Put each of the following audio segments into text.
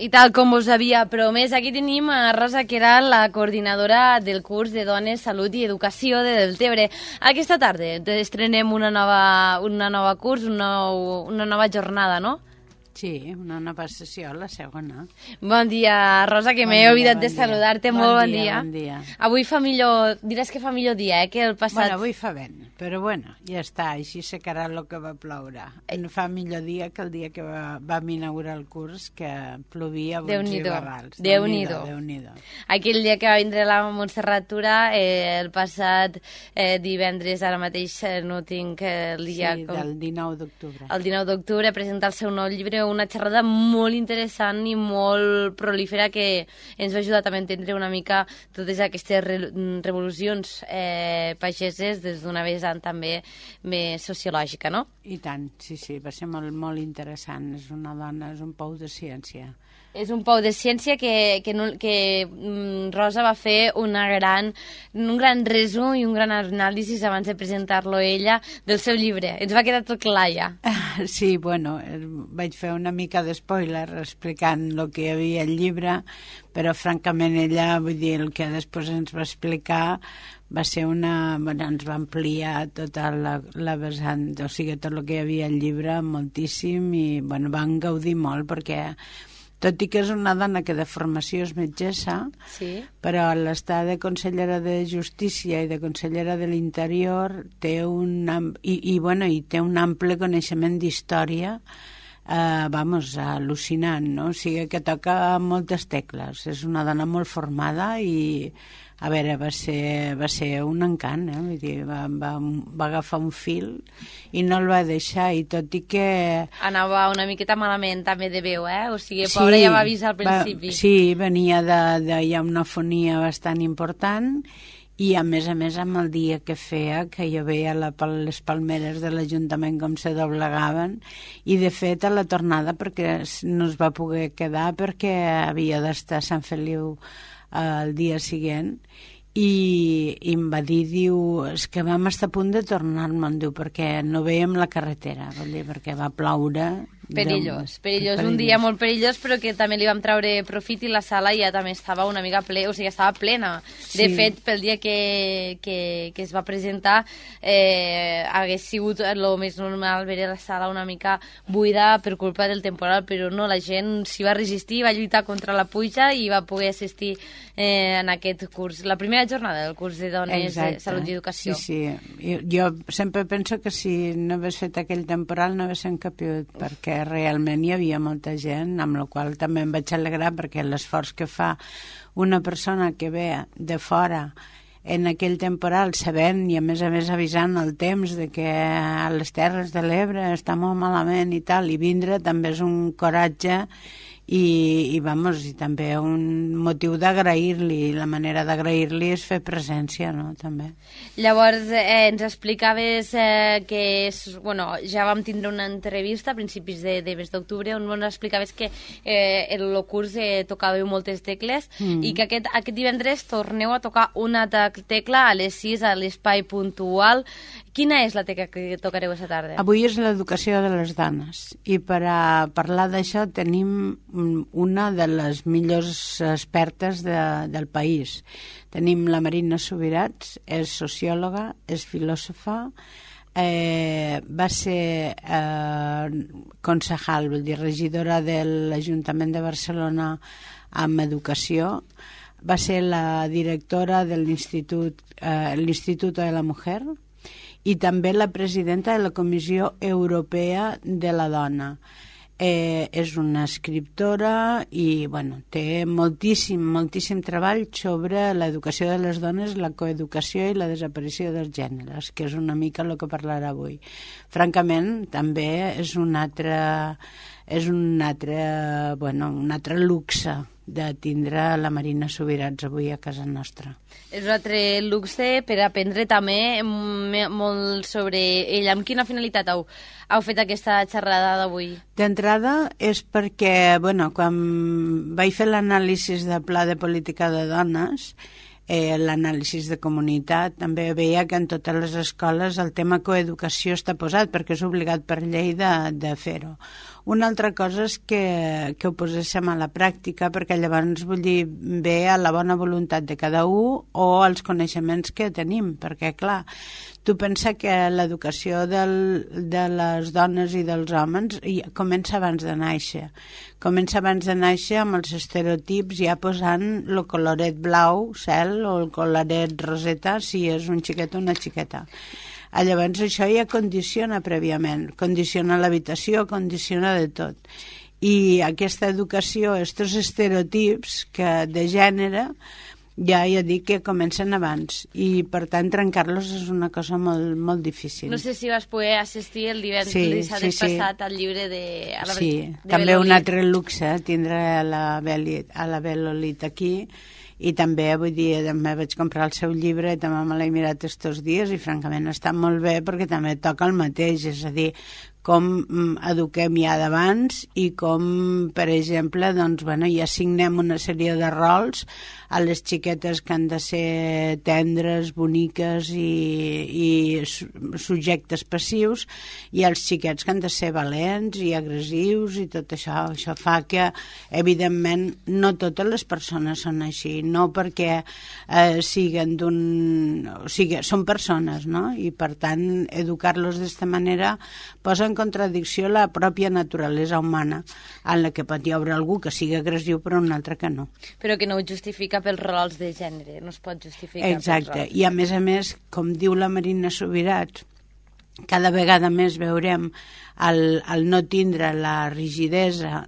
I tal com us havia promès, aquí tenim a Rosa, que era la coordinadora del curs de Dones, Salut i Educació de Deltebre. Aquesta tarda estrenem una nova curs, una nova jornada, no? Sí, una nova sessió, la segona. Bon dia, Rosa, que m'he oblidat de saludar-te. Molt bon dia. Bon dia. Avui fa millor, diràs que fa millor dia, que el passat... Bueno, avui fa vent, però bueno, ja està, així secarà el que va ploure. No fa millor dia que el dia que vam inaugurar el curs, que plovia bons i barrals. Déu-n'hi-do. Aquell dia que va vindre la Montserrat Tura, el passat divendres, ara mateix no tinc el dia... Sí, del 19 d'octubre. El 19 d'octubre, presentar el seu nou llibre, una xerrada molt interessant i molt prolífera que ens va ajudar també a entendre una mica totes aquestes revolucions pageses des d'una vessant també més sociològica, no? I tant, sí, va ser molt, molt interessant. És una dona, és un pou de ciència. És un pou de ciència que Rosa va fer un gran resum i un gran anàlisi abans de presentar-lo ella del seu llibre. Ens va quedar tot clar ja. Sí, bueno, vaig fer una mica de spoiler explicant el que hi havia al llibre, però francament ella, vull dir, el que després ens va explicar va ser ens va ampliar tota la vessant, o sigui, tot el que hi havia al llibre moltíssim i, bueno, van gaudir molt perquè... Tot i que és una dona que de formació és metgessa, sí, però a l'estar de consellera de Justícia i de consellera de l'Interior té té un ample coneixement d'història, al·lucinant, no? O sigui que toca moltes tecles. És una dona molt formada i, a veure, va ser un encant, vull dir, va agafar un fil i no el va deixar, i tot i que... Anava una miqueta malament també de veu, o sigui, pobra, ja va avisar al principi. Sí, venia ja una fonia bastant important i a més amb el dia que feia, que jo veia les palmeres de l'Ajuntament com se doblegaven, i de fet a la tornada perquè no es va poder quedar perquè havia d'estar a Sant Feliu el dia següent, i em va dir, diu, és que vam estar a punt de tornar-me'n, diu, perquè no veiem la carretera, perquè va ploure. Perillós, un dia molt perillós, però que també li vam treure profit i la sala ja també estava una mica estava plena. Sí. De fet, pel dia que es va presentar hagués sigut el més normal veure la sala una mica buida per culpa del temporal, però no, la gent s'hi va resistir, va lluitar contra la pluja i va poder assistir en aquest curs, la primera jornada del curs de Dones, de Salut i Educació. Sí. Jo sempre penso que si no hagués fet aquell temporal no haguéssim capiut, perquè realment hi havia molta gent, amb la qual també em vaig alegrar, perquè l'esforç que fa una persona que ve de fora en aquell temporal, sabent i a més avisant el temps de que a les Terres de l'Ebre està molt malament i tal, i vindre també és un coratge i també un motiu d'agrair-li. La manera d'agrair-li és fer presència, no?, també. Llavors, ens explicaves que ja vam tindre una entrevista a principis de mes d'octubre on ens explicaves que el curs tocàveu moltes tecles i que aquest divendres torneu a tocar una tecla a les 6 a l'espai puntual. Quina és la tecla que tocareu aquesta tarda? Avui és l'educació de les dones, i per a parlar d'això tenim una de les millors expertes del país. Tenim la Marina Subirats, és sociòloga, és filòsofa, va ser concejal, vull dir, regidora de l'Ajuntament de Barcelona amb educació, va ser la directora de l'Instituto de la Mujer, i també la presidenta de la Comissió Europea de la Dona. És una escriptora i té moltíssim treball sobre l'educació de les dones, la coeducació i la desaparició dels gèneres, que és una mica el que parlarà avui. Francament, també és un altre luxe de tindre la Marina Subirats avui a casa nostra. És un altre luxe per aprendre també molt sobre ella. Amb quina finalitat heu fet aquesta xerrada d'avui? D'entrada és perquè, quan vaig fer l'anàlisi del Pla de Política de Dones, l'anàlisi de comunitat. També veia que en totes les escoles el tema coeducació està posat perquè és obligat per llei de fer-ho. Una altra cosa és que ho poséssim a la pràctica, perquè llavors, vull dir, ve a la bona voluntat de cada un o als coneixements que tenim, perquè, clar, tu pensa que l'educació de les dones i dels homes comença abans de néixer. Comença abans de néixer amb els estereotips, ja posant el coloret blau, cel, o el coloret roseta, si és un xiquet o una xiqueta. Llavors això ja condiciona prèviament, condiciona l'habitació, condiciona de tot. I aquesta educació, aquests estereotips de gènere, ja dic que comencen abans i per tant trencar-los és una cosa molt, molt difícil. No sé si vas poder assistir el dissabte passat al llibre de... Sí, també un altre luxe tindre a la Belolit aquí, i també, vull dir, també vaig comprar el seu llibre i també me l'he mirat estos dies i francament està molt bé perquè també toca el mateix, és a dir, com eduquem ja d'abans i com, per exemple, doncs, bueno, ja signem una sèrie de rols a les xiquetes que han de ser tendres, boniques i subjectes passius, i els xiquets que han de ser valents i agressius i tot això. Això fa que, evidentment, no totes les persones són així, no perquè siguen o sigui, són persones, no? I, per tant, educar-los d'esta manera posa en contradicció la pròpia naturalesa humana, en la que pot hi haver algú que sigui agressiu però un altre que no. Però que no ho justifica pels rols de gènere, no es pot justificar. Exacte, i a més, com diu la Marina Subirats, cada vegada més veurem el no tindre la rigidesa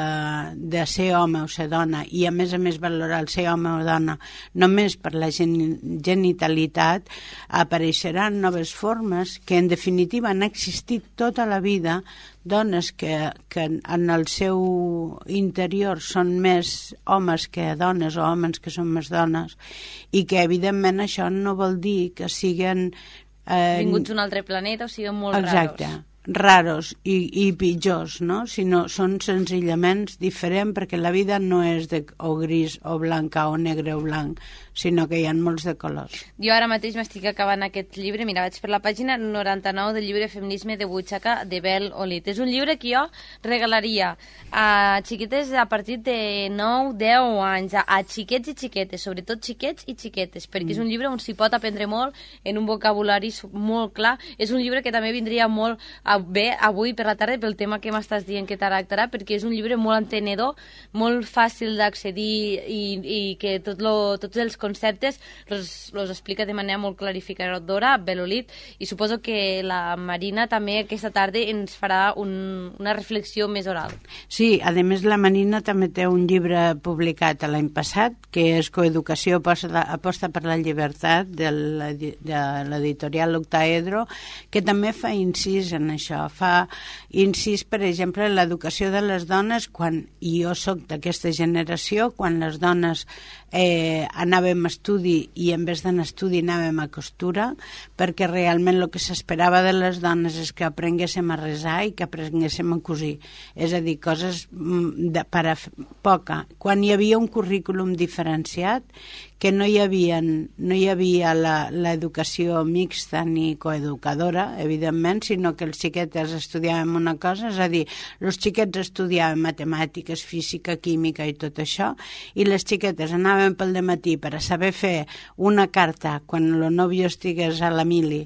de ser home o ser dona i a més valorar el ser home o dona només per la genitalitat, apareixeran noves formes que en definitiva han existit tota la vida, dones que en el seu interior són més homes que dones o homes que són més dones, i que evidentment això no vol dir que siguen vinguts d'un altre planeta, o sigui, molt raros i pitjors, no? Sinó són senzillament diferents, perquè la vida no és o gris o blanca o negre o blanc, sinó que hi ha molts de colors. Jo ara mateix m'estic acabant aquest llibre, mira, vaig per la pàgina 99 del llibre Feminisme de butxaca de Bel Olit. És un llibre que jo regalaria a xiquetes a partir de 9, 10 anys, a xiquets i xiquetes, sobretot xiquets i xiquetes, perquè és un llibre on s'hi pot aprendre molt, en un vocabulari molt clar. És un llibre que també vindria molt bé avui per la tarda pel tema que m'estàs dient que tractarà, perquè és un llibre molt entenedor, molt fàcil d'accedir i que tots els conceptes los explica de manera molt clarificadora, Belolit, i suposo que la Marina també aquesta tarda ens farà una reflexió més oral. Sí, a més la Marina també té un llibre publicat l'any passat, que és Coeducació aposta per la llibertat, de l'editorial Octaedro, que també fa incís en això. Fa incís, per exemple, en l'educació de les dones, i jo soc d'aquesta generació, quan les dones anàvem a estudi i en vez d'anar a estudi anàvem a costura, perquè realment el que s'esperava de les dones és que aprenguéssim a resar i que aprenguéssim a cosir, és a dir, coses per a poca. Quan hi havia un currículum diferenciat, que no hi havia l'educació mixta ni coeducadora, evidentment, sinó que els xiquetes estudiàvem una cosa, és a dir, els xiquets estudiàvem matemàtiques, física, química i tot això, i les xiquetes anàvem pel dematí per a saber fer una carta quan el nòvio estigués a la mili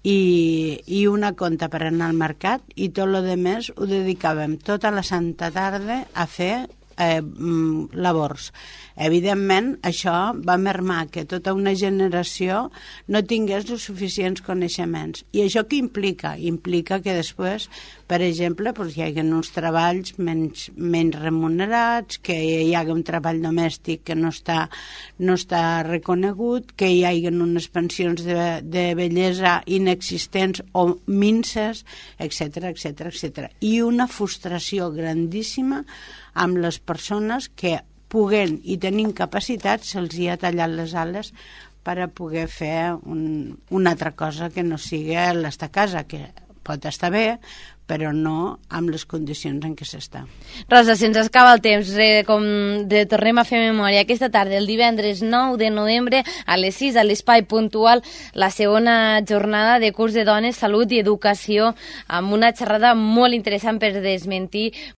i una conta per anar al mercat, i tot el demés ho dedicàvem tota la santa tarda a fer labors. Evidentment, això va mermar que tota una generació no tingués els suficients coneixements. I això què implica? Implica que després, per exemple, hi hagi uns treballs menys remunerats, que hi hagi un treball domèstic que no està reconegut, que hi hagi unes pensions de bellesa inexistents o minces, etc. I una frustració grandíssima amb les persones que, puguent i tenint capacitat, se'ls hi ha tallat les ales per a poder fer una altra cosa que no sigui l'estar a casa, que pot estar bé, però no amb les condicions en què s'està. Rosa, se'ns acaba el temps, com tornem a fer memòria. Aquesta tarda, el divendres 9 de novembre, a les 6, a l'Espai Puntual, la segona jornada de curs de dones, salut i educació, amb una xerrada molt interessant per desmentir